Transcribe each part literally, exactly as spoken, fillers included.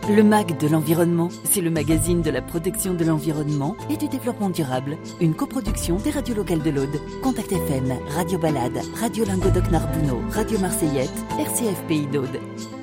Le M A G de l'environnement, c'est le magazine de la protection de l'environnement et du développement durable. Une coproduction des radios locales de l'Aude. Contact F M, Radio Balade, Radio Languedoc-Narbonneau, Radio Marseillette, R C F Pays d'Aude.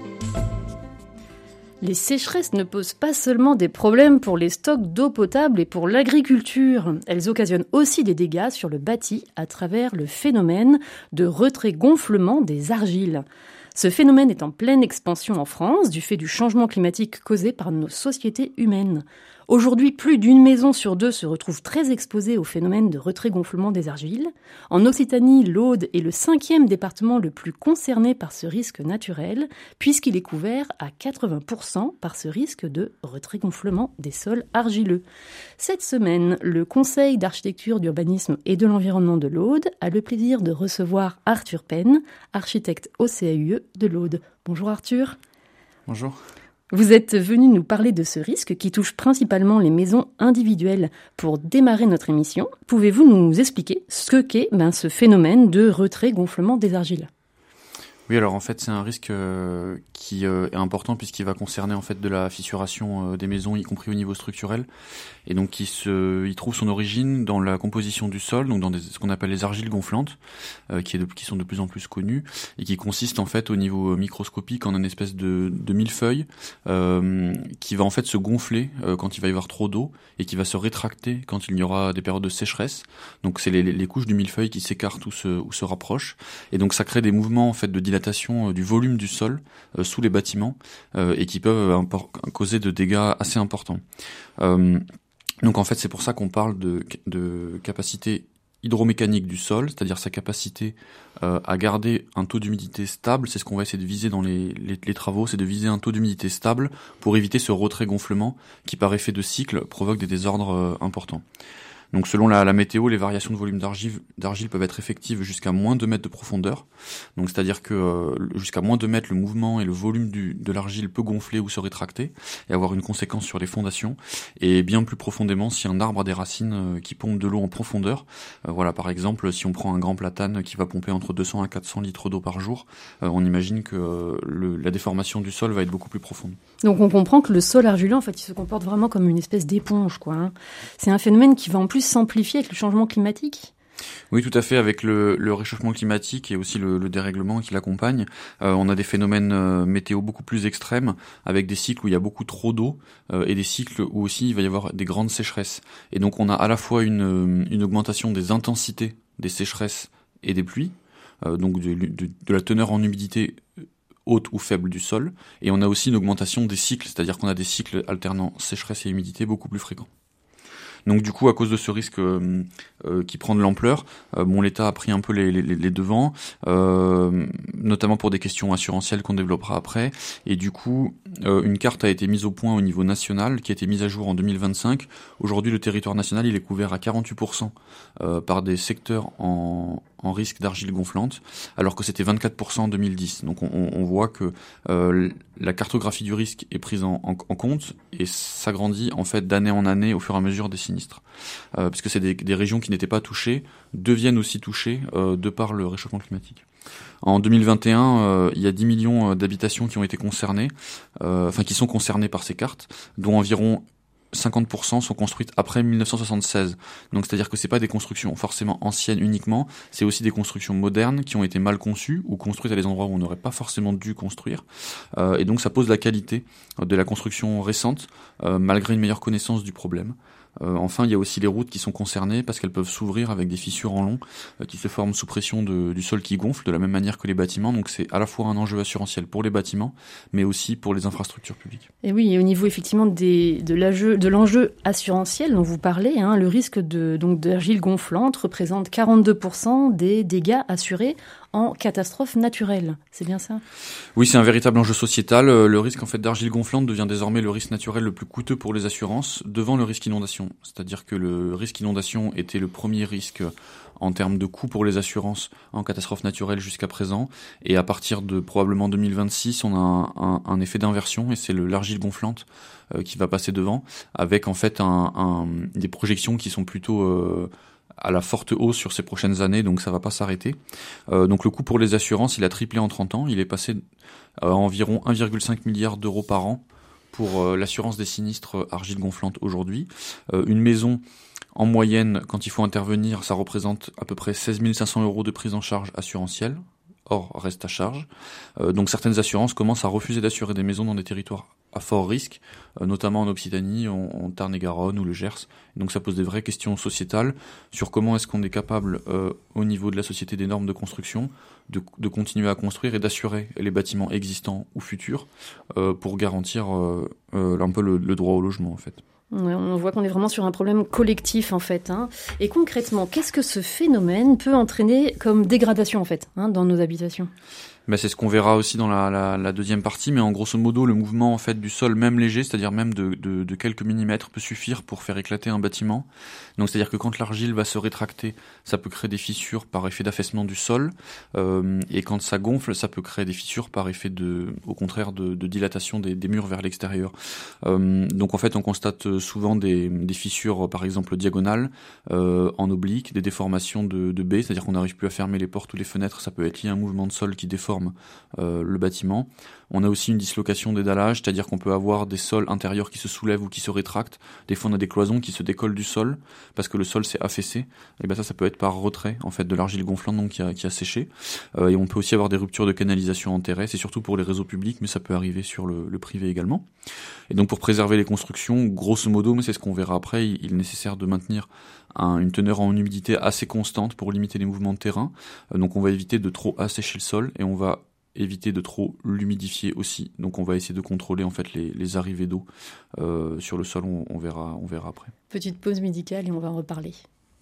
Les sécheresses ne posent pas seulement des problèmes pour les stocks d'eau potable et pour l'agriculture. Elles occasionnent aussi des dégâts sur le bâti à travers le phénomène de retrait-gonflement des argiles. Ce phénomène est en pleine expansion en France du fait du changement climatique causé par nos sociétés humaines. Aujourd'hui, plus d'une maison sur deux se retrouve très exposée au phénomène de retrait-gonflement des argiles. En Occitanie, l'Aude est le cinquième département le plus concerné par ce risque naturel, puisqu'il est couvert à quatre-vingts pour cent par ce risque de retrait-gonflement des sols argileux. Cette semaine, le Conseil d'architecture, d'urbanisme et de l'environnement de l'Aude a le plaisir de recevoir Arthur Penn, architecte au C A U E de l'Aude. Bonjour Arthur. Bonjour. Vous êtes venu nous parler de ce risque qui touche principalement les maisons individuelles. Pour démarrer notre émission, pouvez-vous nous expliquer ce qu'est ben, ce phénomène de retrait-gonflement des argiles ? Oui, alors en fait, c'est un risque euh, qui euh, est important puisqu'il va concerner en fait de la fissuration euh, des maisons, y compris au niveau structurel, et donc qui se, il trouve son origine dans la composition du sol, donc dans des, ce qu'on appelle les argiles gonflantes, euh, qui, est de, qui sont de plus en plus connues et qui consistent en fait au niveau microscopique en une espèce de, de millefeuille euh, qui va en fait se gonfler euh, quand il va y avoir trop d'eau et qui va se rétracter quand il y aura des périodes de sécheresse. Donc c'est les, les couches du millefeuille qui s'écartent ou se, ou se rapprochent, et donc ça crée des mouvements en fait de dilatation du volume du sol euh, sous les bâtiments euh, et qui peuvent impor- causer de dégâts assez importants. Euh, donc en fait c'est pour ça qu'on parle de, de capacité hydromécanique du sol, c'est-à-dire sa capacité euh, à garder un taux d'humidité stable. C'est ce qu'on va essayer de viser dans les, les, les travaux, c'est de viser un taux d'humidité stable pour éviter ce retrait-gonflement qui par effet de cycle provoque des désordres euh, importants. Donc selon la, la météo, les variations de volume d'argile, d'argile peuvent être effectives jusqu'à moins deux mètres de profondeur. Donc c'est-à-dire que euh, jusqu'à moins deux mètres, le mouvement et le volume du, de l'argile peut gonfler ou se rétracter et avoir une conséquence sur les fondations. Et bien plus profondément, si un arbre a des racines euh, qui pompent de l'eau en profondeur, euh, voilà, par exemple, si on prend un grand platane qui va pomper entre deux cents à quatre cents litres d'eau par jour, euh, on imagine que euh, le, la déformation du sol va être beaucoup plus profonde. Donc on comprend que le sol argileux, en fait, il se comporte vraiment comme une espèce d'éponge, quoi. Hein. C'est un phénomène qui va en plus s'amplifier avec le changement climatique ? Oui, tout à fait. Avec le, le réchauffement climatique et aussi le, le dérèglement qui l'accompagne, euh, on a des phénomènes euh, météo beaucoup plus extrêmes, avec des cycles où il y a beaucoup trop d'eau euh, et des cycles où aussi il va y avoir des grandes sécheresses. Et donc on a à la fois une, une augmentation des intensités des sécheresses et des pluies, euh, donc de, de, de la teneur en humidité haute ou faible du sol, et on a aussi une augmentation des cycles, c'est-à-dire qu'on a des cycles alternant sécheresse et humidité beaucoup plus fréquents. Donc du coup, à cause de ce risque euh, euh, qui prend de l'ampleur, euh, bon, l'État a pris un peu les, les, les devants, euh, notamment pour des questions assurantielles qu'on développera après. Et du coup, euh, une carte a été mise au point au niveau national, qui a été mise à jour en deux mille vingt-cinq. Aujourd'hui, le territoire national, il est couvert à quarante-huit pour cent euh, par des secteurs en, en risque d'argile gonflante, alors que c'était vingt-quatre pour cent en deux mille dix. Donc on, on voit que euh, la cartographie du risque est prise en, en, en compte et s'agrandit en fait d'année en année au fur et à mesure des sinistres. Euh, parce que c'est des, des régions qui n'étaient pas touchées, deviennent aussi touchées euh, de par le réchauffement climatique. En deux mille vingt et un, euh, il y a dix millions d'habitations qui ont été concernées, euh, enfin qui sont concernées par ces cartes, dont environ cinquante pour cent sont construites après mille neuf cent soixante-seize. Donc c'est-à-dire que c'est pas des constructions forcément anciennes uniquement, c'est aussi des constructions modernes qui ont été mal conçues ou construites à des endroits où on n'aurait pas forcément dû construire. Euh, et donc ça pose la qualité de la construction récente, euh, malgré une meilleure connaissance du problème. Euh, enfin, il y a aussi les routes qui sont concernées parce qu'elles peuvent s'ouvrir avec des fissures en long euh, qui se forment sous pression de, du sol qui gonfle de la même manière que les bâtiments. Donc c'est à la fois un enjeu assurantiel pour les bâtiments, mais aussi pour les infrastructures publiques. Et oui, et au niveau effectivement des, de, l'enjeu, de l'enjeu assurantiel dont vous parlez, hein, le risque de, donc, d'argile gonflante représente quarante-deux pour cent des dégâts assurés en catastrophe naturelle. C'est bien ça ? Oui, c'est un véritable enjeu sociétal. Le risque en fait d'argile gonflante devient désormais le risque naturel le plus coûteux pour les assurances devant le risque inondation. C'est-à-dire que le risque inondation était le premier risque en termes de coût pour les assurances en catastrophe naturelle jusqu'à présent. Et à partir de probablement deux mille vingt-six, on a un, un, un effet d'inversion et c'est le, l'argile gonflante euh, qui va passer devant avec en fait un, un, des projections qui sont plutôt euh, à la forte hausse sur ces prochaines années, donc ça va pas s'arrêter. Euh, donc le coût pour les assurances, il a triplé en trente ans, il est passé à environ un virgule cinq milliard d'euros par an pour euh, l'assurance des sinistres argile gonflante aujourd'hui. Euh, une maison, en moyenne, quand il faut intervenir, ça représente à peu près seize mille cinq cents euros de prise en charge assurantielle, hors reste à charge. Euh, donc certaines assurances commencent à refuser d'assurer des maisons dans des territoires à fort risque, euh, notamment en Occitanie, en, en Tarn-et-Garonne ou le Gers. Donc ça pose des vraies questions sociétales sur comment est-ce qu'on est capable, euh, au niveau de la société des normes de construction, de, de continuer à construire et d'assurer les bâtiments existants ou futurs euh, pour garantir euh, euh, un peu le, le droit au logement en fait. On voit qu'on est vraiment sur un problème collectif en fait. Hein. Et concrètement, qu'est-ce que ce phénomène peut entraîner comme dégradation en fait hein, dans nos habitations ? Ben c'est ce qu'on verra aussi dans la, la, la deuxième partie, mais en grosso modo, le mouvement en fait du sol, même léger, c'est-à-dire même de, de, de quelques millimètres, peut suffire pour faire éclater un bâtiment. Donc c'est-à-dire que quand l'argile va se rétracter, ça peut créer des fissures par effet d'affaissement du sol, euh, et quand ça gonfle, ça peut créer des fissures par effet de, au contraire, de, de dilatation des, des murs vers l'extérieur. Euh, donc en fait, on constate souvent des, des fissures, par exemple diagonales, euh, en oblique, des déformations de, de baies, c'est-à-dire qu'on n'arrive plus à fermer les portes ou les fenêtres. Ça peut être lié à un mouvement de sol qui déforme Euh, le bâtiment. On a aussi une dislocation des dallages, c'est-à-dire qu'on peut avoir des sols intérieurs qui se soulèvent ou qui se rétractent. Des fois, on a des cloisons qui se décollent du sol parce que le sol s'est affaissé. Et ben ça, ça peut être par retrait en fait de l'argile gonflante donc qui a, qui a séché. Euh, et on peut aussi avoir des ruptures de canalisation enterrées. C'est surtout pour les réseaux publics, mais ça peut arriver sur le, le privé également. Et donc, pour préserver les constructions, grosso modo, mais c'est ce qu'on verra après, il, il est nécessaire de maintenir un, une teneur en humidité assez constante pour limiter les mouvements de terrain. Euh, donc, on va éviter de trop assécher le sol et on va éviter de trop l'humidifier aussi. Donc on va essayer de contrôler en fait les, les arrivées d'eau euh, sur le sol, on, on verra, on verra après. Petite pause musicale et on va en reparler.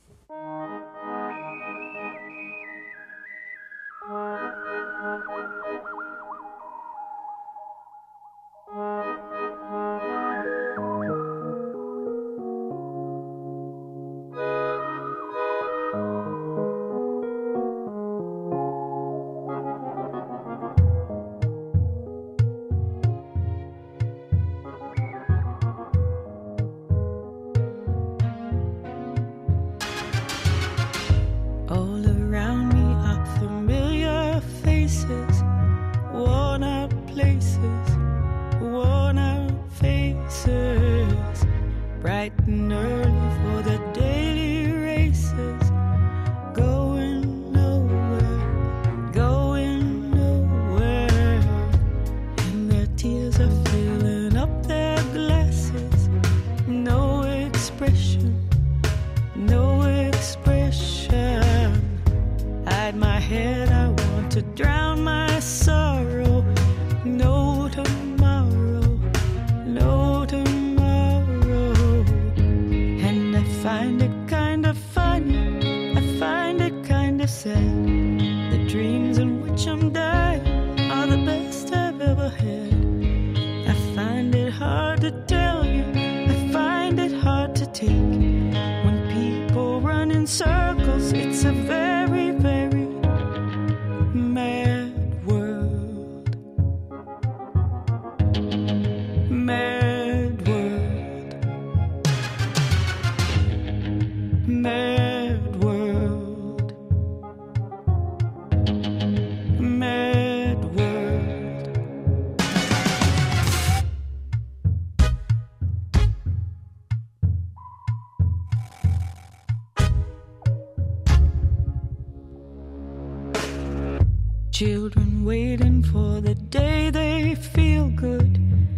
Children waiting for the day they feel good.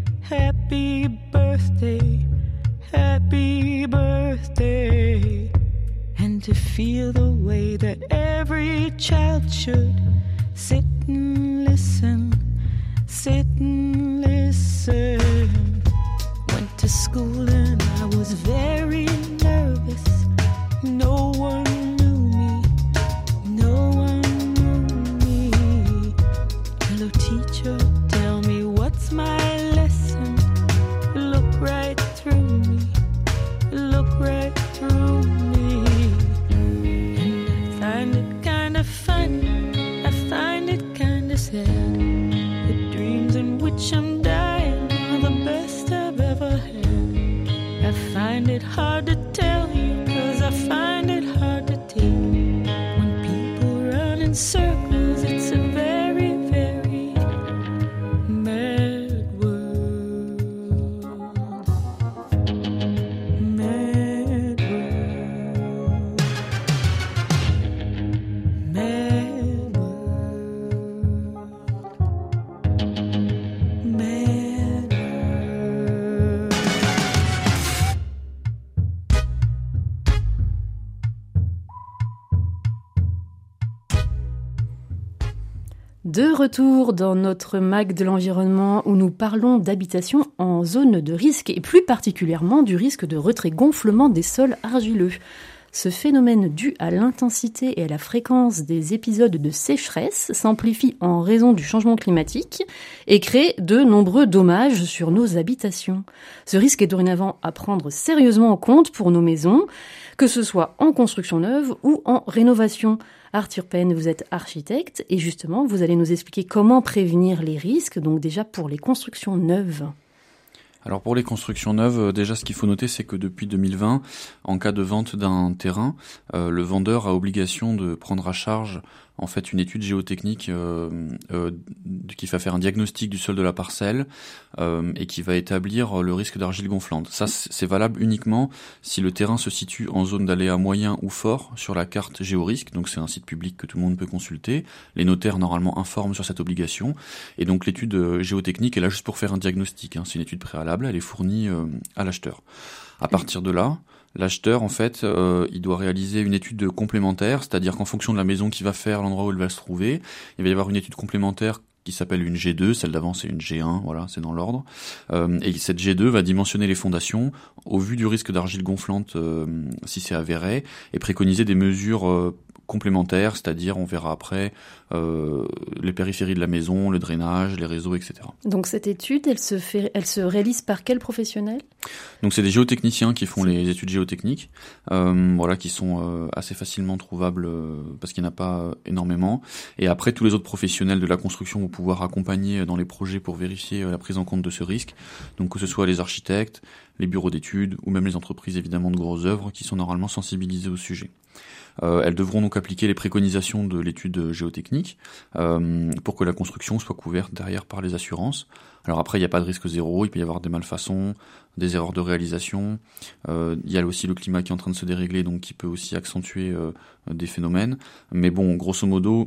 Happy birthday, happy birthday. And to feel the way that every child should. Sit and listen, sit and listen. Went to school and I was very nervous. No one knew me, no one knew me. Hello teacher, tell me what's my lesson. Look right through me, look right through me. And I find it kind of funny, I find it kind of sad. The dreams in which I'm dying are the best I've ever had. I find it hard to tell you, 'cause I find it De retour dans notre mag de l'environnement où nous parlons d'habitation en zone de risque et plus particulièrement du risque de retrait-gonflement des sols argileux. Ce phénomène dû à l'intensité et à la fréquence des épisodes de sécheresse s'amplifie en raison du changement climatique et crée de nombreux dommages sur nos habitations. Ce risque est dorénavant à prendre sérieusement en compte pour nos maisons, que ce soit en construction neuve ou en rénovation. Arthur Penn, vous êtes architecte et justement, vous allez nous expliquer comment prévenir les risques, donc déjà pour les constructions neuves. Alors pour les constructions neuves, déjà ce qu'il faut noter, c'est que depuis deux mille vingt, en cas de vente d'un terrain, euh, le vendeur a obligation de prendre à charge en fait une étude géotechnique euh, euh, qui va faire un diagnostic du sol de la parcelle euh, et qui va établir le risque d'argile gonflante. Ça, c'est valable uniquement si le terrain se situe en zone d'aléa moyen ou fort sur la carte Géorisque. Donc c'est un site public que tout le monde peut consulter. Les notaires normalement informent sur cette obligation. Et donc l'étude géotechnique est là juste pour faire un diagnostic. Hein. C'est une étude préalable, elle est fournie euh, à l'acheteur. À partir de là, l'acheteur, en fait, euh, il doit réaliser une étude complémentaire, c'est-à-dire qu'en fonction de la maison qu'il va faire, l'endroit où elle va se trouver, il va y avoir une étude complémentaire qui s'appelle une G deux, celle d'avant c'est une G un, voilà, c'est dans l'ordre. Euh, et cette G deux va dimensionner les fondations au vu du risque d'argile gonflante euh, si c'est avéré, et préconiser des mesures euh, complémentaires, c'est-à-dire on verra après euh, les périphéries de la maison, le drainage, les réseaux, et cetera. Donc cette étude, elle se fait, elle se réalise par quel professionnel ? Donc c'est des géotechniciens qui font les études géotechniques, euh, voilà, qui sont euh, assez facilement trouvables euh, parce qu'il n'y en a pas euh, énormément. Et après, tous les autres professionnels de la construction vont pouvoir accompagner dans les projets pour vérifier euh, la prise en compte de ce risque. Donc que ce soit les architectes, les bureaux d'études ou même les entreprises évidemment de grosses œuvres qui sont normalement sensibilisées au sujet. Euh, elles devront donc appliquer les préconisations de l'étude géotechnique euh, pour que la construction soit couverte derrière par les assurances. Alors après, il n'y a pas de risque zéro, il peut y avoir des malfaçons, des erreurs de réalisation. Euh, il y a aussi le climat qui est en train de se dérégler, donc qui peut aussi accentuer euh, des phénomènes. Mais bon, grosso modo,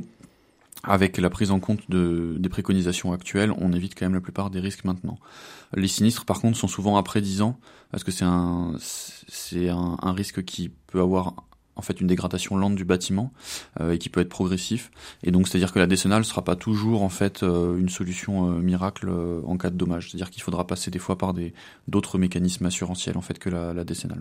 avec la prise en compte de, des préconisations actuelles, on évite quand même la plupart des risques maintenant. Les sinistres, par contre, sont souvent après dix ans, parce que c'est un, c'est un, un risque qui peut avoir en fait une dégradation lente du bâtiment euh, et qui peut être progressif, et donc c'est-à-dire que la décennale sera pas toujours en fait euh, une solution euh, miracle euh, en cas de dommage, c'est-à-dire qu'il faudra passer des fois par des d'autres mécanismes assurantiels en fait que la, la décennale.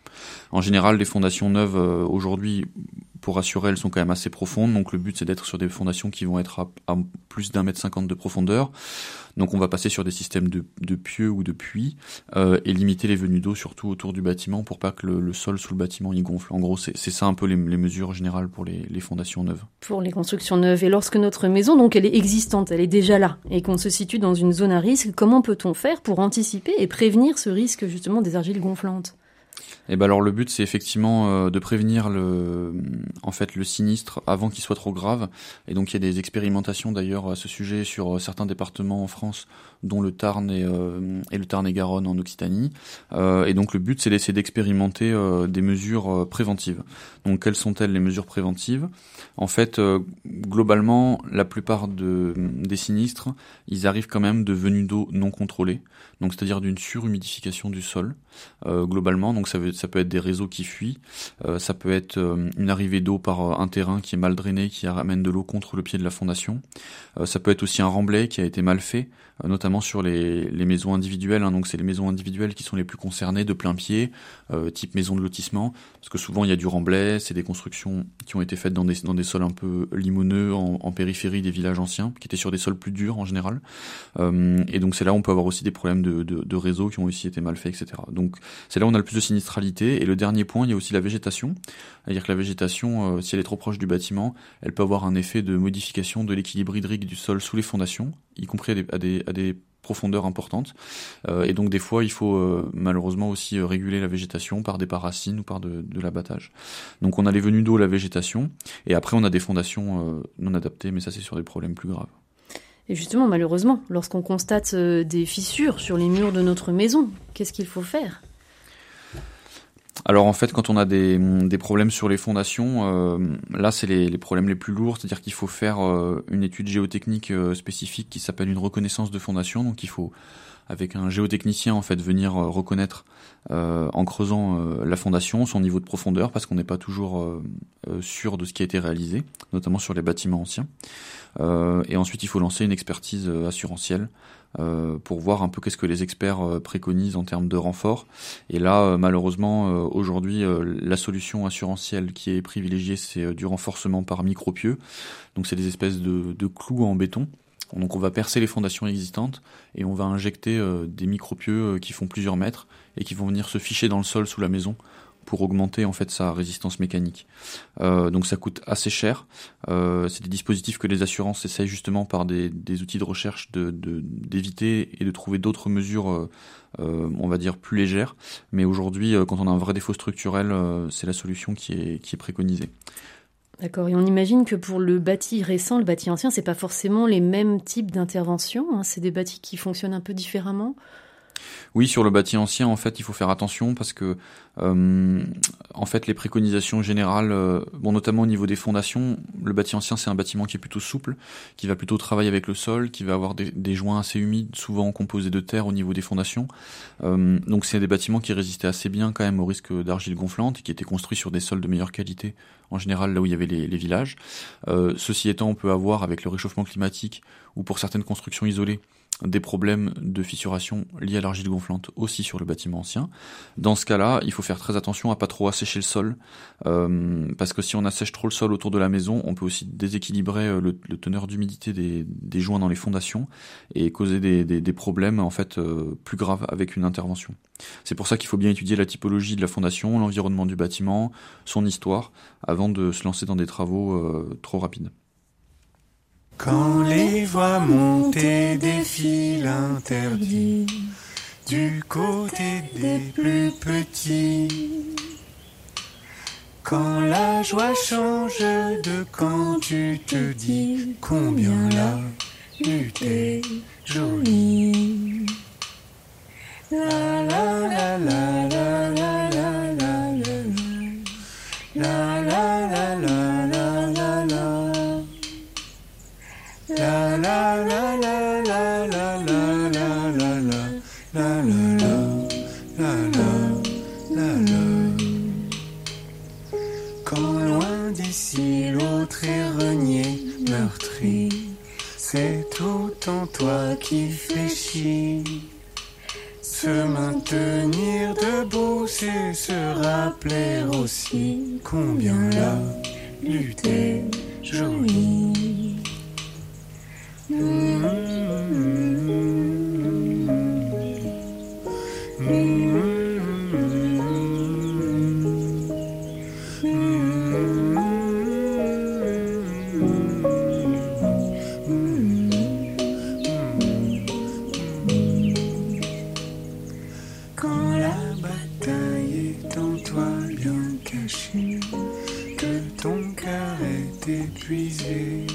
En général, les fondations neuves euh, aujourd'hui, pour assurer, elles sont quand même assez profondes, donc le but c'est d'être sur des fondations qui vont être à, à plus d'un mètre cinquante de profondeur. Donc on va passer sur des systèmes de, de pieux ou de puits euh, et limiter les venues d'eau surtout autour du bâtiment pour pas que le, le sol sous le bâtiment y gonfle. En gros, c'est, c'est ça un peu les, les mesures générales pour les, les fondations neuves. Pour les constructions neuves. Et lorsque notre maison, donc elle est existante, elle est déjà là, et qu'on se situe dans une zone à risque, comment peut-on faire pour anticiper et prévenir ce risque justement des argiles gonflantes ? Et ben alors le but c'est effectivement euh, de prévenir le en fait le sinistre avant qu'il soit trop grave, et donc il y a des expérimentations d'ailleurs à ce sujet sur certains départements en France, dont le Tarn et, euh, et le Tarn-et-Garonne en Occitanie, euh, et donc le but c'est d'essayer d'expérimenter euh, des mesures euh, préventives. Donc quelles sont-elles les mesures préventives ? En fait euh, globalement la plupart de, des sinistres ils arrivent quand même de venues d'eau non contrôlées, donc c'est-à-dire d'une surhumidification du sol euh, globalement, donc ça veut ça peut être des réseaux qui fuient, euh, ça peut être euh, une arrivée d'eau par euh, un terrain qui est mal drainé, qui ramène de l'eau contre le pied de la fondation. Euh, ça peut être aussi un remblai qui a été mal fait, euh, notamment sur les, les maisons individuelles, hein, donc c'est les maisons individuelles qui sont les plus concernées de plein pied, euh, type maison de lotissement, parce que souvent il y a du remblai, c'est des constructions qui ont été faites dans des, dans des sols un peu limoneux, en, en périphérie des villages anciens, qui étaient sur des sols plus durs en général, euh, et donc c'est là où on peut avoir aussi des problèmes de, de, de réseaux qui ont aussi été mal faits, et cetera. Donc c'est là où on a le plus de sinistralité. Et le dernier point, il y a aussi la végétation. C'est-à-dire que la végétation, euh, si elle est trop proche du bâtiment, elle peut avoir un effet de modification de l'équilibre hydrique du sol sous les fondations, y compris à des, à des, à des profondeurs importantes. Euh, et donc des fois, il faut euh, malheureusement aussi euh, réguler la végétation par des parracines ou par de, de l'abattage. Donc on a les venues d'eau, la végétation, et après on a des fondations euh, non adaptées, mais ça c'est sur des problèmes plus graves. Et justement, malheureusement, lorsqu'on constate euh, des fissures sur les murs de notre maison, qu'est-ce qu'il faut faire ? Alors en fait, quand on a des, des problèmes sur les fondations, euh, là c'est les, les problèmes les plus lourds, c'est-à-dire qu'il faut faire euh, une étude géotechnique euh, spécifique qui s'appelle une reconnaissance de fondation. Donc il faut, avec un géotechnicien en fait, venir euh, reconnaître euh, en creusant euh, la fondation, son niveau de profondeur, parce qu'on n'est pas toujours euh, euh, sûr de ce qui a été réalisé, notamment sur les bâtiments anciens. Euh, et ensuite il faut lancer une expertise euh, assurantielle. Euh, pour voir un peu qu'est-ce que les experts euh, préconisent en termes de renfort. Et là, euh, malheureusement, euh, aujourd'hui, euh, la solution assurantielle qui est privilégiée, c'est euh, du renforcement par micropieux. Donc c'est des espèces de, de clous en béton. Donc on va percer les fondations existantes et on va injecter euh, des micropieux euh, qui font plusieurs mètres et qui vont venir se ficher dans le sol sous la maison pour augmenter en fait sa résistance mécanique. Euh, donc ça coûte assez cher. Euh, c'est des dispositifs que les assurances essayent justement par des, des outils de recherche de, de, d'éviter et de trouver d'autres mesures, euh, euh, on va dire, plus légères. Mais aujourd'hui, euh, quand on a un vrai défaut structurel, euh, c'est la solution qui est, qui est préconisée. D'accord, et on imagine que pour le bâti récent, le bâti ancien, c'est pas forcément les mêmes types d'interventions, hein, c'est des bâtis qui fonctionnent un peu différemment. Oui, sur le bâti ancien, en fait, il faut faire attention parce que, euh, en fait, les préconisations générales, euh, bon, notamment au niveau des fondations, le bâti ancien, c'est un bâtiment qui est plutôt souple, qui va plutôt travailler avec le sol, qui va avoir des, des joints assez humides, souvent composés de terre au niveau des fondations. Euh, donc, c'est des bâtiments qui résistaient assez bien quand même au risque d'argile gonflante et qui étaient construits sur des sols de meilleure qualité, en général là où il y avait les, les villages. Euh, ceci étant, on peut avoir, avec le réchauffement climatique ou pour certaines constructions isolées, des problèmes de fissuration liés à l'argile gonflante aussi sur le bâtiment ancien. Dans ce cas-là, il faut faire très attention à pas trop assécher le sol, euh, parce que si on assèche trop le sol autour de la maison, on peut aussi déséquilibrer le, le teneur d'humidité des, des joints dans les fondations et causer des, des, des problèmes en fait euh, plus graves avec une intervention. C'est pour ça qu'il faut bien étudier la typologie de la fondation, l'environnement du bâtiment, son histoire, avant de se lancer dans des travaux euh, trop rapides. Quand les voix montent et défilent interdits du côté des plus petits, quand la joie change de camp, tu te dis combien la lutte est jolie. La la la la la la la la la la la la la la la. La la la la la la la la la la la la la la la. Quand loin d'ici l'autre est renié, meurtri, c'est tout en toi qui fléchit. Se maintenir debout, c'est se rappeler aussi combien la lutte est jolie. Mmh. Quand la bataille est en toi bien cachée, que ton cœur est épuisé,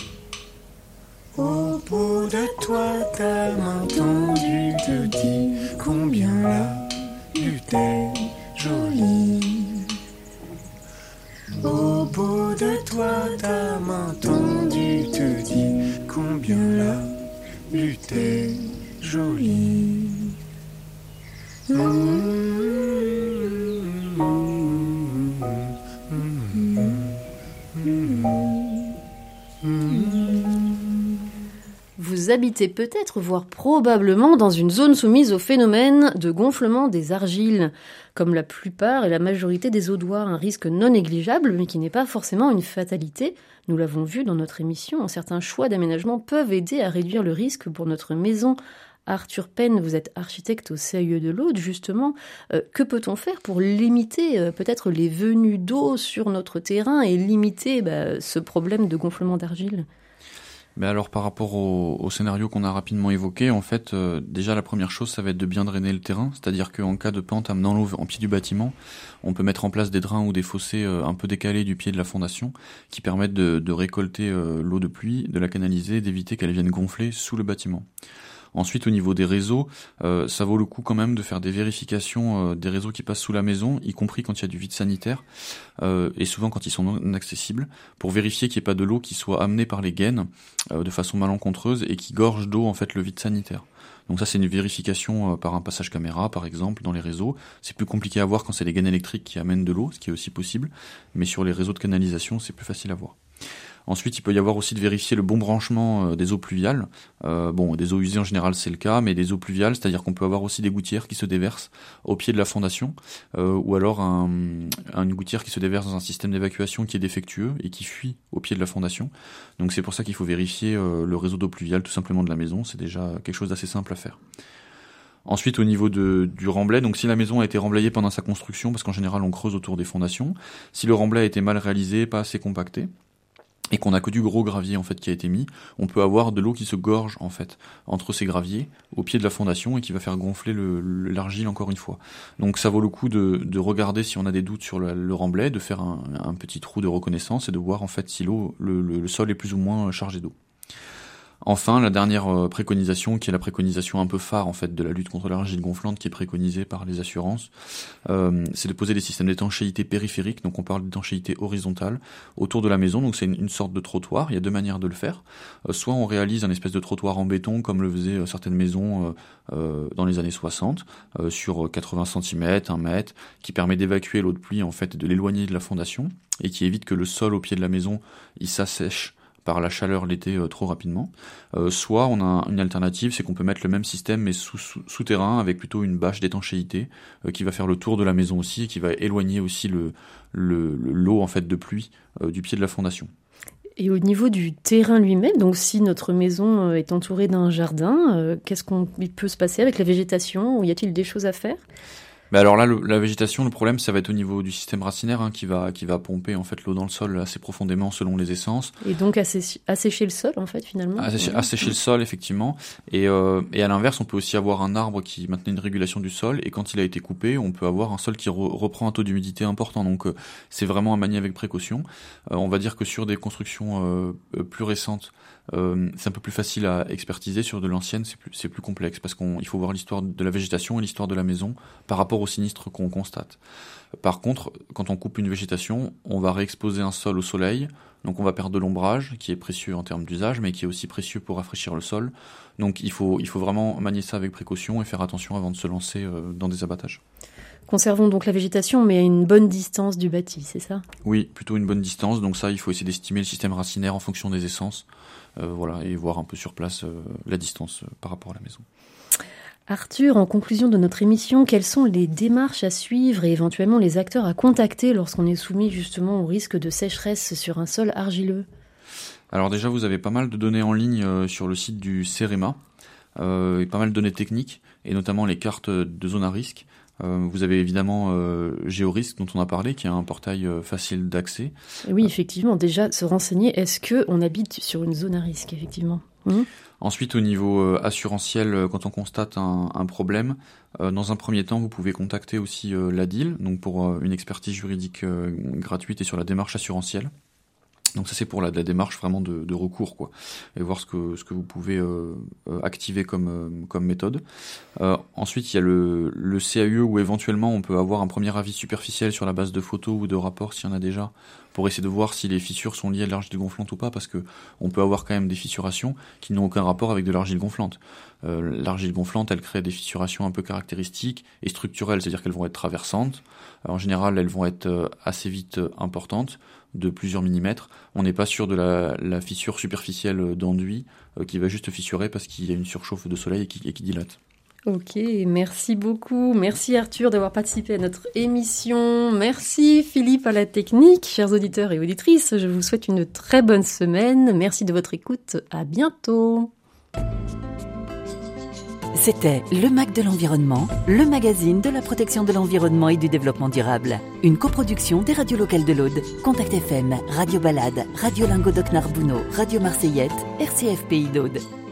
au bout de toi, ta main tendue te dit combien la lutte est jolie. Au bout de toi, ta main tendue te dit combien la lutte est jolie. Mmh, mmh, mmh, mmh, mmh. Vous habitez peut-être, voire probablement, dans une zone soumise au phénomène de gonflement des argiles. Comme la plupart et la majorité des audoirs, un risque non négligeable, mais qui n'est pas forcément une fatalité. Nous l'avons vu dans notre émission, certains choix d'aménagement peuvent aider à réduire le risque pour notre maison. Arthur Penn, vous êtes architecte au C A U E de l'Aude, justement. Euh, que peut-on faire pour limiter euh, peut-être les venues d'eau sur notre terrain et limiter bah, ce problème de gonflement d'argile ? Mais alors par rapport au, au scénario qu'on a rapidement évoqué, en fait, euh, déjà la première chose, ça va être de bien drainer le terrain, c'est-à-dire qu'en cas de pente amenant l'eau en pied du bâtiment, on peut mettre en place des drains ou des fossés euh, un peu décalés du pied de la fondation, qui permettent de, de récolter euh, l'eau de pluie, de la canaliser, d'éviter qu'elle vienne gonfler sous le bâtiment. Ensuite, au niveau des réseaux, euh, ça vaut le coup quand même de faire des vérifications euh, des réseaux qui passent sous la maison, y compris quand il y a du vide sanitaire, euh, et souvent quand ils sont non accessibles, pour vérifier qu'il n'y ait pas de l'eau qui soit amenée par les gaines euh, de façon malencontreuse et qui gorge d'eau en fait le vide sanitaire. Donc ça, c'est une vérification euh, par un passage caméra, par exemple, dans les réseaux. C'est plus compliqué à voir quand c'est les gaines électriques qui amènent de l'eau, ce qui est aussi possible, mais sur les réseaux de canalisation, c'est plus facile à voir. Ensuite, il peut y avoir aussi de vérifier le bon branchement des eaux pluviales. Euh, bon, des eaux usées en général, c'est le cas, mais des eaux pluviales, c'est-à-dire qu'on peut avoir aussi des gouttières qui se déversent au pied de la fondation, euh, ou alors un, une gouttière qui se déverse dans un système d'évacuation qui est défectueux et qui fuit au pied de la fondation. Donc c'est pour ça qu'il faut vérifier euh, le réseau d'eau pluviale tout simplement de la maison. C'est déjà quelque chose d'assez simple à faire. Ensuite, au niveau de, du remblai, donc si la maison a été remblayée pendant sa construction, parce qu'en général on creuse autour des fondations, si le remblai a été mal réalisé, pas assez compacté, et qu'on a que du gros gravier en fait qui a été mis, on peut avoir de l'eau qui se gorge en fait entre ces graviers au pied de la fondation et qui va faire gonfler le, le, l'argile encore une fois. Donc ça vaut le coup de, de regarder si on a des doutes sur le, le remblai, de faire un, un petit trou de reconnaissance et de voir en fait si l'eau, le, le, le sol est plus ou moins chargé d'eau. Enfin, la dernière préconisation, qui est la préconisation un peu phare en fait de la lutte contre l'argile gonflante, qui est préconisée par les assurances, euh, c'est de poser des systèmes d'étanchéité périphériques. Donc on parle d'étanchéité horizontale autour de la maison. Donc c'est une, une sorte de trottoir. Il y a deux manières de le faire. Euh, soit on réalise un espèce de trottoir en béton, comme le faisaient euh, certaines maisons euh, euh, dans les années soixante, euh, sur quatre-vingts centimètres, un mètre, qui permet d'évacuer l'eau de pluie en fait, de l'éloigner de la fondation et qui évite que le sol au pied de la maison il s'assèche par la chaleur l'été euh, trop rapidement. Euh, soit on a une alternative, c'est qu'on peut mettre le même système mais sous, sous, souterrain avec plutôt une bâche d'étanchéité euh, qui va faire le tour de la maison aussi et qui va éloigner aussi le, le, le l'eau en fait de pluie euh, du pied de la fondation. Et au niveau du terrain lui-même, donc si notre maison est entourée d'un jardin, euh, qu'est-ce qu'on peut se passer avec la végétation? Y a-t-il des choses à faire? Bah alors là, le, la végétation, le problème, ça va être au niveau du système racinaire hein, qui va qui va pomper en fait l'eau dans le sol assez profondément selon les essences. Et donc assécher, assécher le sol en fait finalement. Assécher, assécher le sol effectivement. Et euh, et à l'inverse, on peut aussi avoir un arbre qui maintenait une régulation du sol et quand il a été coupé, on peut avoir un sol qui re, reprend un taux d'humidité important. Donc euh, c'est vraiment à manier avec précaution. Euh, on va dire que sur des constructions euh, plus récentes, euh, c'est un peu plus facile à expertiser. Sur de l'ancienne, c'est plus c'est plus complexe parce qu'on il faut voir l'histoire de la végétation et l'histoire de la maison par rapport au sinistre qu'on constate. Par contre, quand on coupe une végétation, on va réexposer un sol au soleil, donc on va perdre de l'ombrage, qui est précieux en termes d'usage, mais qui est aussi précieux pour rafraîchir le sol. Donc il faut, il faut vraiment manier ça avec précaution et faire attention avant de se lancer dans des abattages. Conservons donc la végétation, mais à une bonne distance du bâti, c'est ça? Oui, plutôt une bonne distance, donc ça, il faut essayer d'estimer le système racinaire en fonction des essences, euh, voilà, et voir un peu sur place euh, la distance euh, par rapport à la maison. Arthur, en conclusion de notre émission, quelles sont les démarches à suivre et éventuellement les acteurs à contacter lorsqu'on est soumis justement au risque de sécheresse sur un sol argileux? Alors déjà, vous avez pas mal de données en ligne euh, sur le site du CEREMA, euh, et pas mal de données techniques, et notamment les cartes de zones à risque. Euh, vous avez évidemment euh, Géorisque dont on a parlé, qui est un portail euh, facile d'accès. Et oui, effectivement, déjà se renseigner, est-ce qu'on habite sur une zone à risque, effectivement? Mmh. Ensuite, au niveau euh, assurantiel, euh, quand on constate un, un problème, euh, dans un premier temps, vous pouvez contacter aussi euh, l'A D I L, donc pour euh, une expertise juridique euh, gratuite et sur la démarche assurantielle. Donc ça c'est pour la, la démarche vraiment de, de recours quoi, et voir ce que ce que vous pouvez euh, activer comme euh, comme méthode. Euh, ensuite il y a le le C A U E où éventuellement on peut avoir un premier avis superficiel sur la base de photos ou de rapports s'il y en a déjà, pour essayer de voir si les fissures sont liées à de l'argile gonflante ou pas, parce que on peut avoir quand même des fissurations qui n'ont aucun rapport avec de l'argile gonflante. Euh, l'argile gonflante, elle crée des fissurations un peu caractéristiques et structurelles, c'est-à-dire qu'elles vont être traversantes. Alors, en général, elles vont être assez vite importantes, de plusieurs millimètres. On n'est pas sûr de la, la fissure superficielle d'enduit euh, qui va juste fissurer parce qu'il y a une surchauffe de soleil et qui, et qui dilate. Ok, merci beaucoup. Merci Arthur d'avoir participé à notre émission. Merci Philippe à la technique. Chers auditeurs et auditrices, je vous souhaite une très bonne semaine. Merci de votre écoute. À bientôt. C'était Le Mag de l'Environnement, le magazine de la protection de l'environnement et du développement durable. Une coproduction des radios locales de l'Aude, Contact F M, Radio Balade, Radio Languedoc Narbonneau, Radio Marseillette, R C F Pays d'Aude.